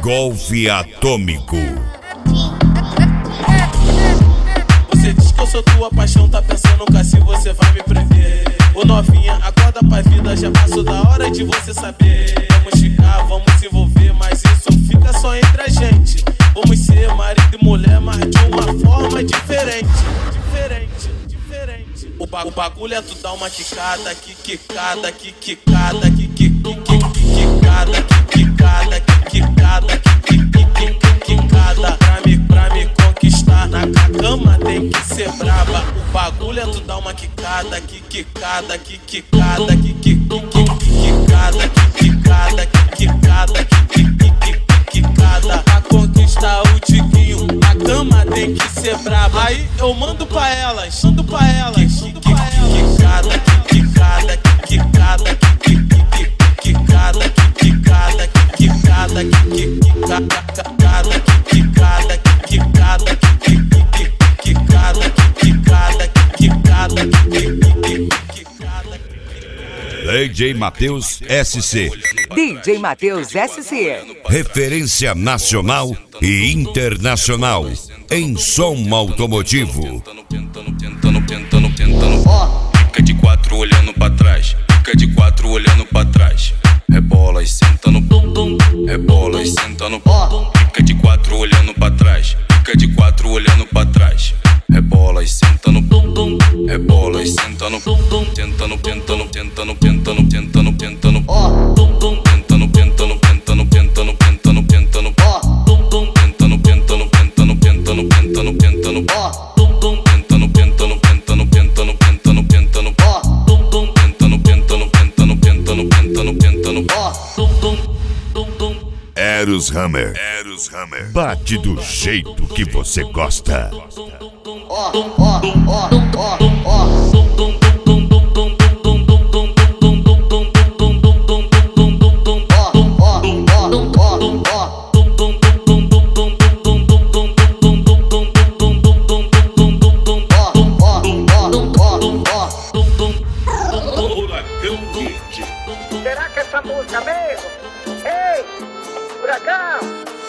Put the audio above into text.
Golfe Atômico. Você diz que eu sou tua paixão, tá pensando nunca se você vai me prender. Ô novinha, acorda pra vida, já passou da hora de você saber. Vamos ficar, vamos se envolver, mas isso fica só entre a gente. Vamos ser marido e mulher, mas de uma forma diferente. O bagulho é tu dar uma quicada, quicada, quicada, quicada, quicada, quicada. Pra me conquistar na cama tem que ser braba. O bagulho é tu dar uma quicada, quicada, quicada, quicada, quicada, quicada. Pra conquistar o tiquinho, a cama tem que ser braba. Aí eu mando pra elas, quicada, quicada, quicada, quicada, quicada, quicada, DJ Matheus SC. DJ Matheus SC. Referência nacional e internacional em som automotivo. Fica de quatro olhando pra trás. Fica de quatro olhando pra trás. Rebola e senta no bumbum. Rebola e senta no bumbum. Fica de quatro olhando pra trás. Fica de quatro olhando pra trás. Rebola e senta no bumbum. Rebola e senta no bumbum. Tenta no bumbum. Tenta no bumbum. Tenta no bumbum. Tenta no bumbum. Tenta no bumbum. Tenta no bumbum. Tenta no bumbum. Tenta no bumbum. Tenta no bumbum. Tenta no bumbum. Tenta no bumbum. Tenta no bumbum. Tenta no bumbum. Tenta no bumbum. Tenta no bumbum. Tenta no bumbum. Tenta no bumbum. Eros Hammer. Bate do jeito que você gosta. Será que essa música mesmo? Ei, Furacão!